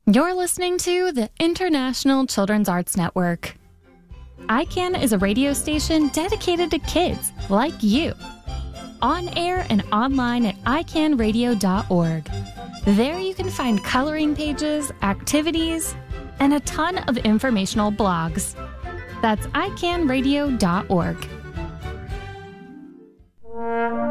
You're listening to the International Children's Arts Network. ICANN is a radio station dedicated to kids like you. On air and online at icanradio.org. There you can find coloring pages, activities, and a ton of informational blogs. That's icanradio.org.